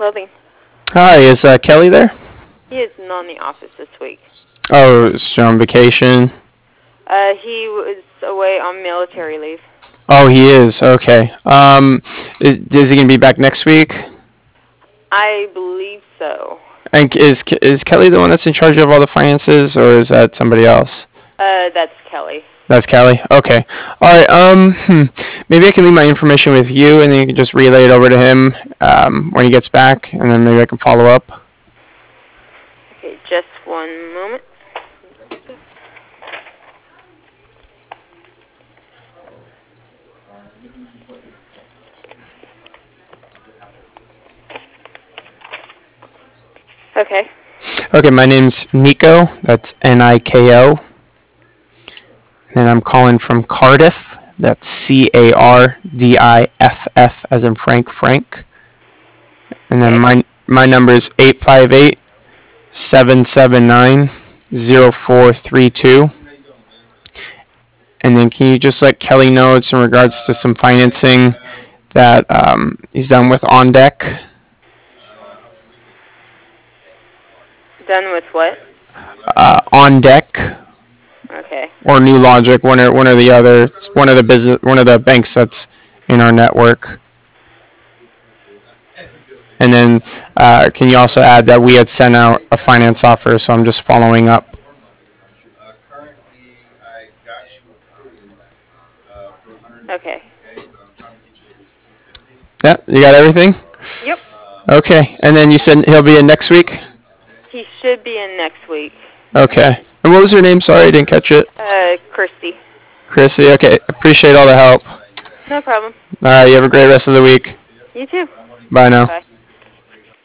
Clothing. Hi, is Kelly there? He is not in the office this week. Oh, is she on vacation? He was away on military leave. Oh, he is. Okay. Is he gonna be back next week? I believe so. And is Kelly the one that's in charge of all the finances, or is that somebody else? That's Kelly. That's Kelly. Okay. All right. Maybe I can leave my information with you, and then you can just relay it over to him when he gets back, and then maybe I can follow up. Okay, just one moment. Okay. Okay. My name's Nico. That's Niko. And I'm calling from Cardiff. That's Cardiff, as in Frank. And then my number is 858-779-0432. And then can you just let Kelly know it's in regards to some financing that he's done with On Deck? Done with what? On Deck. Okay. Or New Logic, one or the other. It's one of the banks that's in our network. And then can you also add that we had sent out a finance offer, so I'm just following up. Okay. Yeah, you got everything? Yep. Okay, and then you said he'll be in next week? He should be in next week. Okay. And what was her name? Sorry, I didn't catch it. Christy. Chrissy, okay. Appreciate all the help. No problem. All right, you have a great rest of the week. You too. Bye now. Bye.